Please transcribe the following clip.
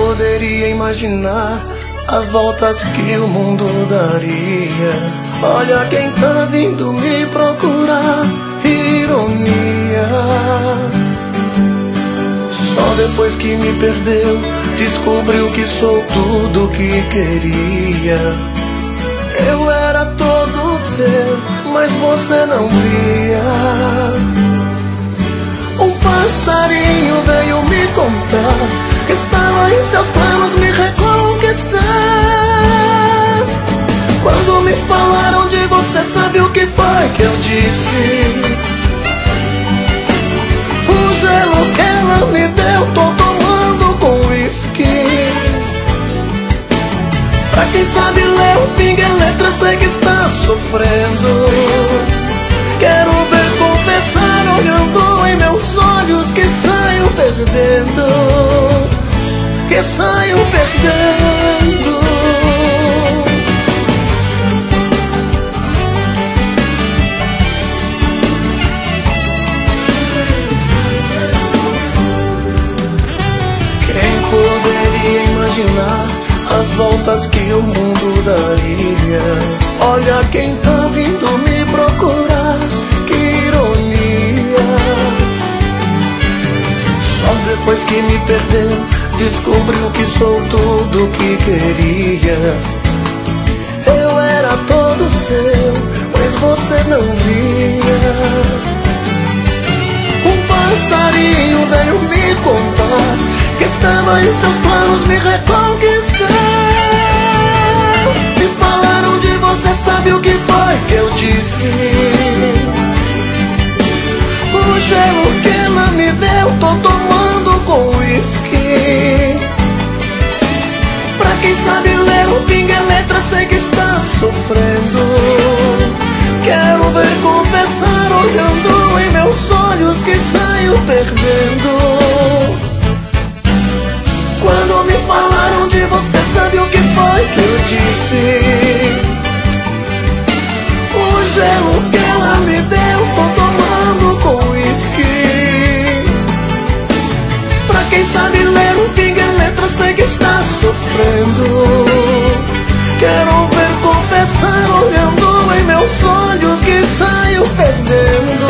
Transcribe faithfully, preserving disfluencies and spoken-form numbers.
poderia imaginar as voltas que o mundo daria? Olha quem tá vindo me procurar, ironia. Só depois que me perdeu, descobriu que sou tudo que queria. Eu era todo seu, mas você não via. Um passarinho veio me contar que estava em seus planos me reconquistar. Quando me falaram de você, sabe o que foi que eu disse? O gelo que ela me deu, tô tomando com uísque. Pra quem sabe ler o pinga em letra, sei que está sofrendo. Quero ver confessar olhando em meus olhos que saio perdendo, que saio perdendo. Quem poderia imaginar as voltas que o mundo daria? Olha quem tá vindo me procurar, que ironia. Só depois que me perdeu, descobriu que sou tudo que queria. Eu era todo seu, mas você não via. Um passarinho veio me contar que estava em seus planos me reconquistar. Me falaram de você, sabe o que foi que eu disse? O gelo que ela me deu, tô tomando com uísque. Pra quem sabe ler o pinga em letra, sei que está sofrendo. Quero ver confessar olhando em meus olhos que saio perdendo. Quando me falaram de você, sabe o que foi que eu disse? O gelo que ela me deu, tô tomando com uísque. Pra quem sabe ler o pinga em letra, sei que está sofrendo. Quero ver confessar olhando em meus olhos que saio perdendo.